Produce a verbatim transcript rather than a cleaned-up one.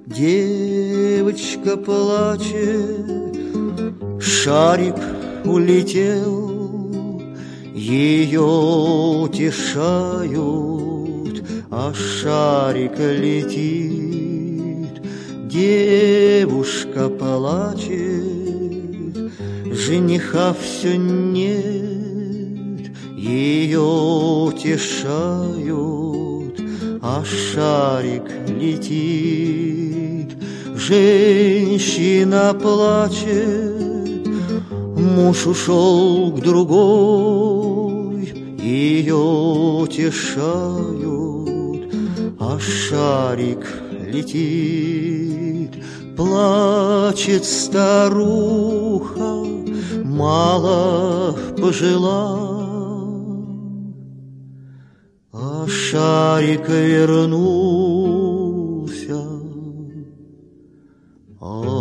Девочка плачет, шарик улетел, ее утешают, а шарик летит. Девушка плачет, жениха все нет, ее утешают, а шарик летит. Женщина плачет, муж ушел к другой, ее утешают, а шарик летит. Плачет старуха, мало пожила, а шарик вернулся